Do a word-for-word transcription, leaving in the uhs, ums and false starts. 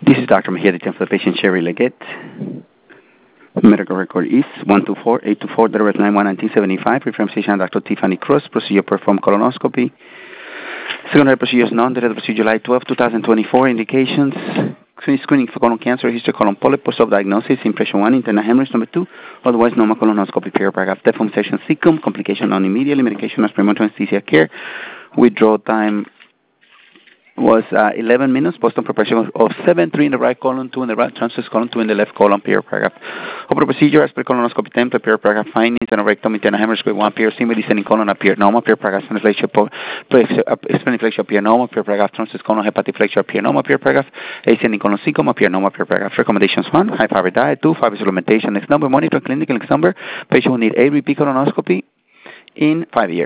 This is Doctor Mejia, the for the patient Sherry Leggett. Medical record is one two four eight two four nine one nineteen seventy-five. Reference patient Doctor Tiffany Cruz. Procedure performed colonoscopy. Secondary procedure is none. Date procedure July twelfth, twenty twenty-four. Indications: screening for colon cancer, history colon polyp, post-op diagnosis, impression one, internal hemorrhage number two, otherwise normal colonoscopy. Paragraph deformation secum, complication non immediately, medication as premonitory anesthesia care. Withdrawal time was uh, eleven minutes. Post-op preparation of seven, three in the right colon, two in the right transverse colon, two in the left colon. Paragraph. Open procedure as per colonoscopy template. Paragraph findings: rectum, internal hemorrhage grade one, period, single descending colon, appeared normal. Paragraph spleniflexion, spleniflexion appeared normal. Paragraph transverse colon, hepatiflexion appeared normal. Paragraph ascending colon secum appeared normal. Paragraph recommendations: one, high fiber diet; two, fiber supplementation. Next number, monitor clinical. Next number, patient will need a repeat colonoscopy in five years.